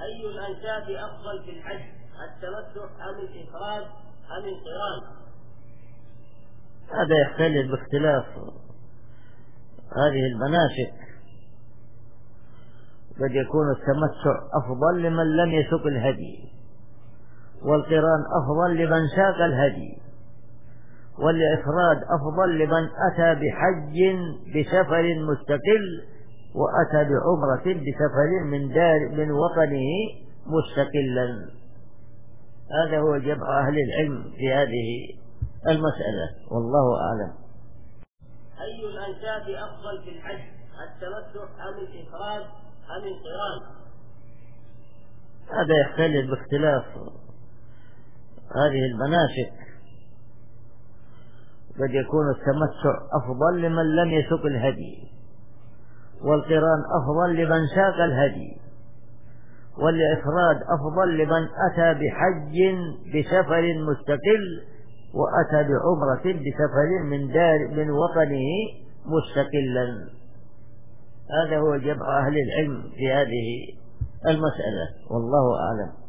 أي الأنساب أفضل في الحج، التمتع أم الإفراد أم القران؟ هذا يختلف باختلاف هذه المناسك. قد يكون التمتع أفضل لمن لم يسق الهدي، والقران أفضل لمن ساق الهدي، والإفراد أفضل لمن أتى بحج بسفر مستقل وأتى بعمرة بسفر من وطنه مستقلا. هذا هو جمع أهل العلم في هذه المسألة، والله أعلم. أي الأنساب أفضل في الحج، التمتع أم الإفراد أم القران؟ هذا يختلف باختلاف هذه المناسك. قد يكون التمتع أفضل لمن لم يسق الهدي، والقران أفضل لمن ساق الهدي، والإفراد أفضل لمن أتى بحج بسفر مستقل وأتى بعمرة بسفر من وطنه مستقلا. هذا هو جمع أهل العلم في هذه المسألة، والله أعلم.